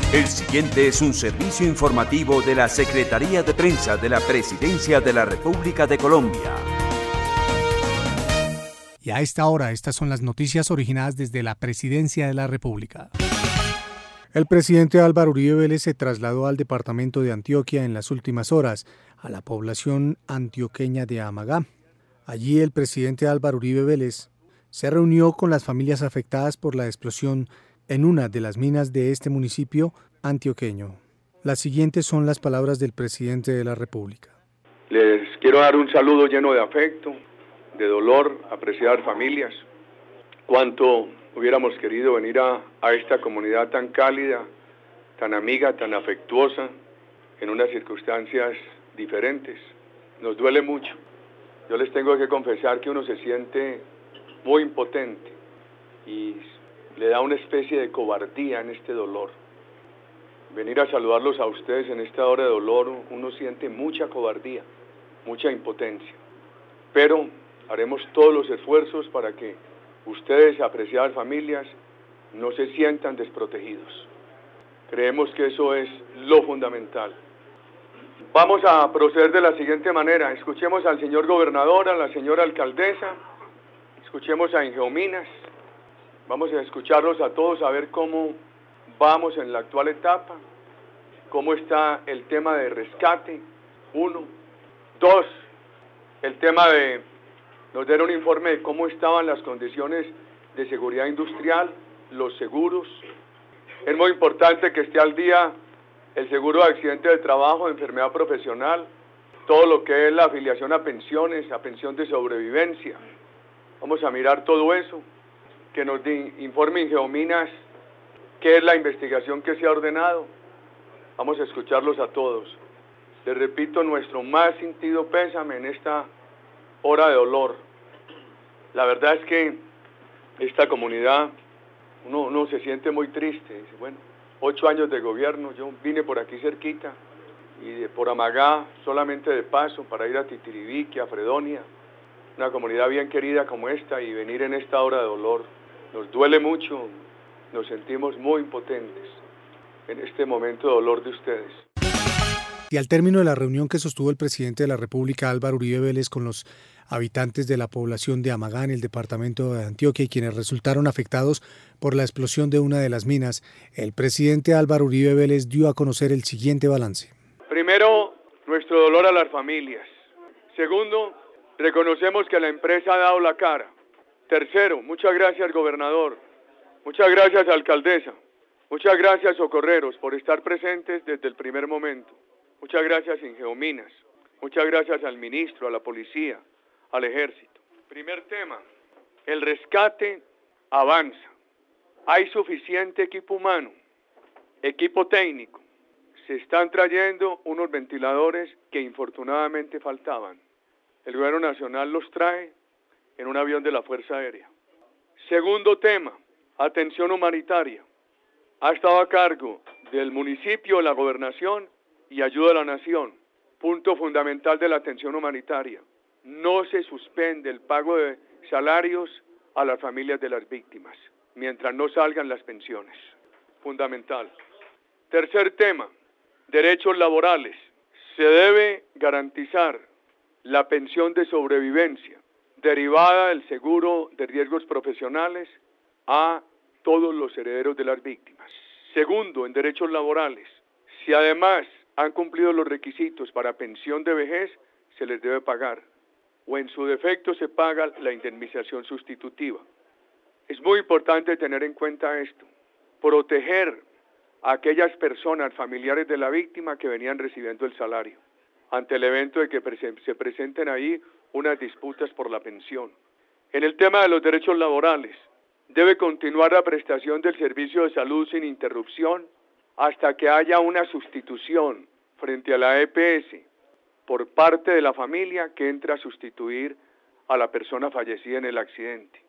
El siguiente es un servicio informativo de la Secretaría de Prensa de la Presidencia de la República de Colombia. Y a esta hora, estas son las noticias originadas desde la Presidencia de la República. El presidente Álvaro Uribe Vélez se trasladó al departamento de Antioquia en las últimas horas, a la población antioqueña de Amagá. Allí el presidente Álvaro Uribe Vélez se reunió con las familias afectadas por la explosión en una de las minas de este municipio antioqueño. Las siguientes son las palabras del presidente de la República. Les quiero dar un saludo lleno de afecto, de dolor, apreciadas familias. Cuánto hubiéramos querido venir a esta comunidad tan cálida, tan amiga, tan afectuosa, en unas circunstancias diferentes. Nos duele mucho. Yo les tengo que confesar que uno se siente muy impotente y le da una especie de cobardía en este dolor. Venir a saludarlos a ustedes en esta hora de dolor, uno siente mucha cobardía, mucha impotencia. Pero haremos todos los esfuerzos para que ustedes, apreciadas familias, no se sientan desprotegidos. Creemos que eso es lo fundamental. Vamos a proceder de la siguiente manera. Escuchemos al señor gobernador, a la señora alcaldesa, escuchemos a Ingeominas. Vamos a escucharlos a todos, a ver cómo vamos en la actual etapa, cómo está el tema de rescate, 1. 2, el tema de nos den un informe de cómo estaban las condiciones de seguridad industrial, los seguros. Es muy importante que esté al día el seguro de accidente de trabajo, de enfermedad profesional, todo lo que es la afiliación a pensiones, a pensión de sobrevivencia. Vamos a mirar todo eso. Que nos informe Ingeominas qué es la investigación que se ha ordenado. Vamos a escucharlos a todos. Les repito, nuestro más sentido pésame en esta hora de dolor. La verdad es que esta comunidad, uno se siente muy triste. Dice, bueno, 8 años de gobierno, yo vine por aquí cerquita, y por Amagá, solamente de paso, para ir a Titiribíqui, a Fredonia, una comunidad bien querida como esta, y venir en esta hora de dolor. Nos duele mucho, nos sentimos muy impotentes en este momento de dolor de ustedes. Y al término de la reunión que sostuvo el presidente de la República, Álvaro Uribe Vélez, con los habitantes de la población de Amagá en el departamento de Antioquia y quienes resultaron afectados por la explosión de una de las minas, el presidente Álvaro Uribe Vélez dio a conocer el siguiente balance. Primero, nuestro dolor a las familias. Segundo, reconocemos que la empresa ha dado la cara. Tercero, muchas gracias, gobernador. Muchas gracias, alcaldesa. Muchas gracias, socorreros, por estar presentes desde el primer momento. Muchas gracias, Ingeominas. Muchas gracias al ministro, a la policía, al ejército. Primer tema, el rescate avanza. Hay suficiente equipo humano, equipo técnico. Se están trayendo unos ventiladores que infortunadamente faltaban. El gobierno nacional los trae en un avión de la Fuerza Aérea. Segundo tema, atención humanitaria. Ha estado a cargo del municipio, la gobernación y ayuda a la nación. Punto fundamental de la atención humanitaria. No se suspende el pago de salarios a las familias de las víctimas, mientras no salgan las pensiones. Fundamental. Tercer tema, derechos laborales. Se debe garantizar la pensión de sobrevivencia derivada del seguro de riesgos profesionales a todos los herederos de las víctimas. Segundo, en derechos laborales, si además han cumplido los requisitos para pensión de vejez, se les debe pagar, o en su defecto se paga la indemnización sustitutiva. Es muy importante tener en cuenta esto, proteger a aquellas personas familiares de la víctima que venían recibiendo el salario, ante el evento de que se presenten ahí unas disputas por la pensión. En el tema de los derechos laborales, debe continuar la prestación del servicio de salud sin interrupción hasta que haya una sustitución frente a la EPS por parte de la familia que entra a sustituir a la persona fallecida en el accidente.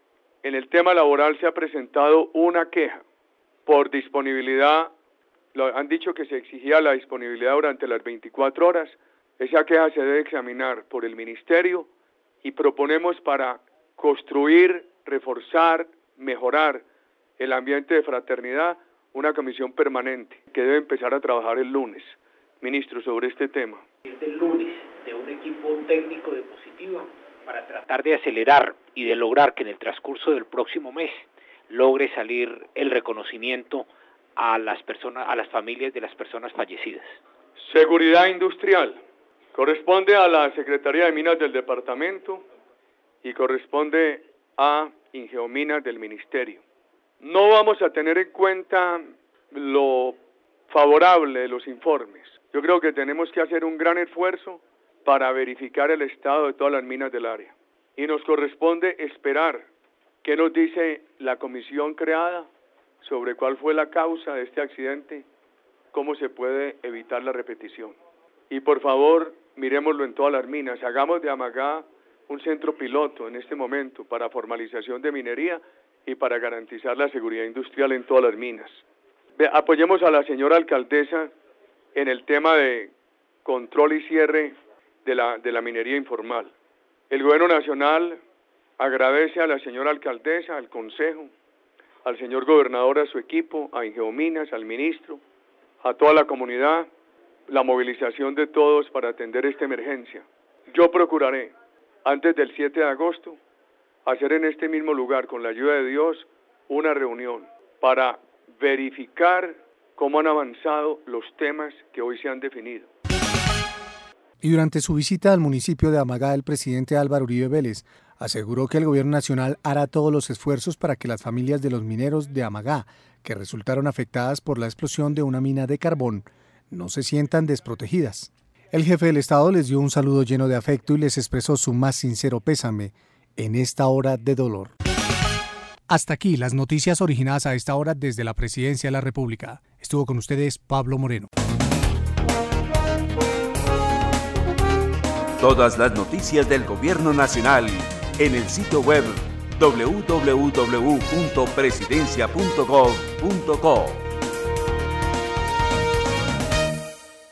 En el tema laboral se ha presentado una queja por disponibilidad. Han dicho que se exigía la disponibilidad durante las 24 horas. Esa queja se debe examinar por el ministerio y proponemos para construir, reforzar, mejorar el ambiente de fraternidad, una comisión permanente que debe empezar a trabajar el lunes, ministro, sobre este tema. El lunes de un equipo técnico de Positiva para tratar de acelerar y de lograr que en el transcurso del próximo mes logre salir el reconocimiento a las personas, a las familias de las personas fallecidas. Seguridad industrial. Corresponde a la Secretaría de Minas del Departamento y corresponde a Ingeominas del Ministerio. No vamos a tener en cuenta lo favorable de los informes. Yo creo que tenemos que hacer un gran esfuerzo para verificar el estado de todas las minas del área. Y nos corresponde esperar qué nos dice la comisión creada sobre cuál fue la causa de este accidente, cómo se puede evitar la repetición. Y por favor, miremoslo en todas las minas. Hagamos de Amagá un centro piloto en este momento para formalización de minería y para garantizar la seguridad industrial en todas las minas. Apoyemos a la señora alcaldesa en el tema de control y cierre de la minería informal. El Gobierno Nacional agradece a la señora alcaldesa, al Consejo, al señor gobernador, a su equipo, a Ingeominas, al ministro, a toda la comunidad, la movilización de todos para atender esta emergencia. Yo procuraré, antes del 7 de agosto, hacer en este mismo lugar, con la ayuda de Dios, una reunión para verificar cómo han avanzado los temas que hoy se han definido. Y durante su visita al municipio de Amagá, el presidente Álvaro Uribe Vélez aseguró que el gobierno nacional hará todos los esfuerzos para que las familias de los mineros de Amagá, que resultaron afectadas por la explosión de una mina de carbón, no se sientan desprotegidas. El jefe del Estado les dio un saludo lleno de afecto y les expresó su más sincero pésame en esta hora de dolor. Hasta aquí las noticias originadas a esta hora desde la Presidencia de la República. Estuvo con ustedes Pablo Moreno. Todas las noticias del Gobierno Nacional en el sitio web www.presidencia.gov.co.